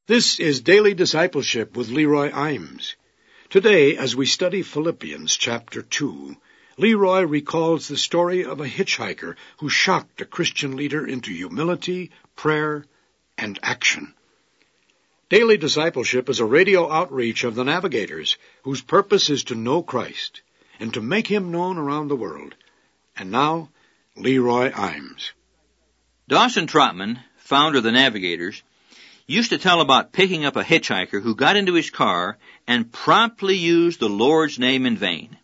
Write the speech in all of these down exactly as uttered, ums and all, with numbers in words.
This is Daily Discipleship with Leroy Imes. Today, as we study Philippians chapter two, Leroy recalls the story of a hitchhiker who shocked a Christian leader into humility, prayer, and action. Daily Discipleship is a radio outreach of the Navigators, whose purpose is to know Christ and to make him known around the world. And now, Leroy Imes. Dawson Trotman, founder of the Navigators, used to tell about picking up a hitchhiker who got into his car and promptly used the Lord's name in vain.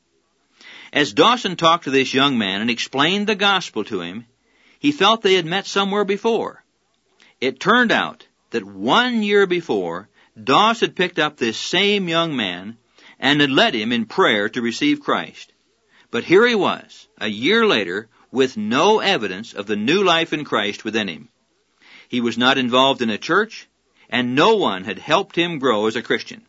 As Dawson talked to this young man and explained the gospel to him, he felt they had met somewhere before. It turned out that one year before, Dawes had picked up this same young man and had led him in prayer to receive Christ. But here he was, a year later, with no evidence of the new life in Christ within him. He was not involved in a church, and no one had helped him grow as a Christian.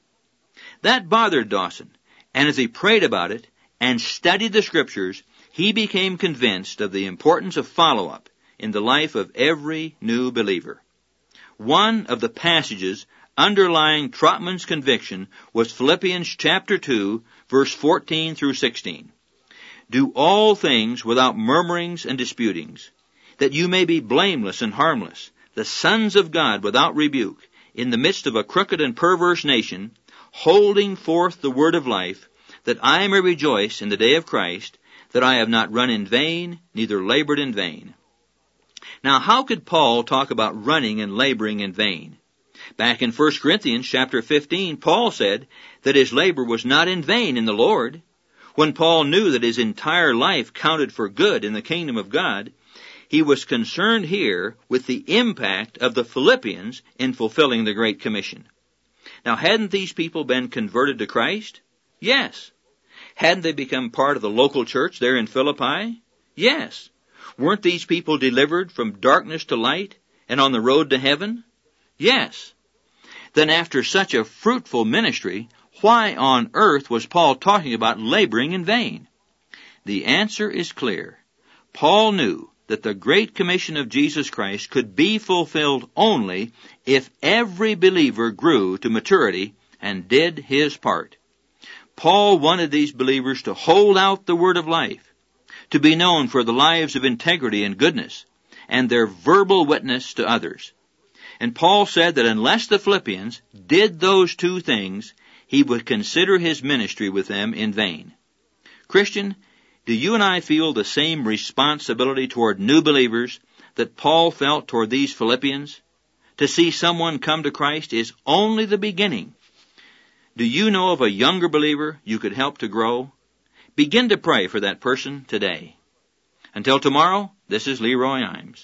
That bothered Dawson, and as he prayed about it and studied the Scriptures, he became convinced of the importance of follow-up in the life of every new believer. One of the passages underlying Trotman's conviction was Philippians chapter two, verse fourteen through sixteen. Do all things without murmurings and disputings, that you may be blameless and harmless, the sons of God without rebuke, in the midst of a crooked and perverse nation, holding forth the word of life, that I may rejoice in the day of Christ, that I have not run in vain, neither labored in vain. Now, how could Paul talk about running and laboring in vain? Back in First Corinthians chapter fifteen, Paul said that his labor was not in vain in the Lord. When Paul knew that his entire life counted for good in the kingdom of God, he was concerned here with the impact of the Philippians in fulfilling the Great Commission. Now, hadn't these people been converted to Christ? Yes. Hadn't they become part of the local church there in Philippi? Yes. Weren't these people delivered from darkness to light and on the road to heaven? Yes. Then after such a fruitful ministry, why on earth was Paul talking about laboring in vain? The answer is clear. Paul knew that the Great Commission of Jesus Christ could be fulfilled only if every believer grew to maturity and did his part. Paul wanted these believers to hold out the word of life, to be known for the lives of integrity and goodness, and their verbal witness to others. And Paul said that unless the Philippians did those two things, he would consider his ministry with them in vain. Christian, do you and I feel the same responsibility toward new believers that Paul felt toward these Philippians? To see someone come to Christ is only the beginning. Do you know of a younger believer you could help to grow? Begin to pray for that person today. Until tomorrow, this is Leroy Imes.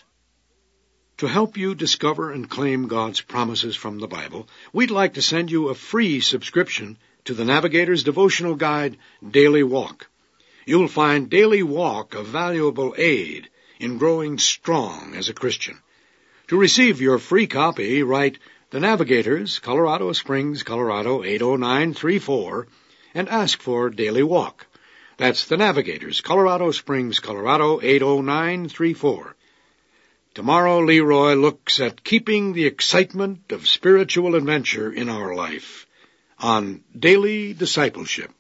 To help you discover and claim God's promises from the Bible, we'd like to send you a free subscription to the Navigator's devotional guide, Daily Walk. You'll find Daily Walk a valuable aid in growing strong as a Christian. To receive your free copy, write The Navigators, Colorado Springs, Colorado eight oh nine three four, and ask for Daily Walk. That's The Navigators, Colorado Springs, Colorado eight oh nine three four. Tomorrow, Leroy looks at keeping the excitement of spiritual adventure in our life on Daily Discipleship.